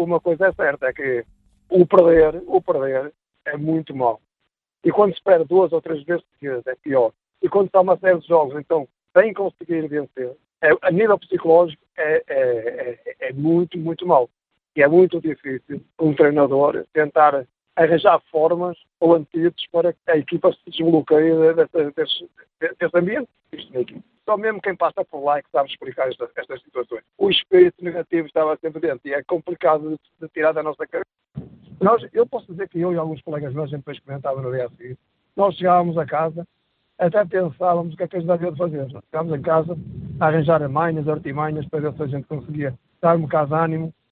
uma coisa é certa, é que o perder é muito mau. E quando se perde 2 ou 3 vezes seguidas é pior. E quando está uma série de jogos, então, sem conseguir vencer, a nível psicológico é muito, muito mau. E é muito difícil um treinador tentar arranjar formas ou antídotos para que a equipa se desbloqueie desse ambiente. Só mesmo quem passa por lá é que sabe explicar estas situações. O espírito negativo estava sempre dentro e é complicado de tirar da nossa cabeça. Eu posso dizer que eu e alguns colegas meus, a gente depois comentava no dia a seguir, nós chegávamos a casa, até pensávamos o que é que a gente havia de fazer. Nós chegávamos em casa a arranjar manhas, artimanhas, para ver se a gente conseguia dar um bocado de ânimo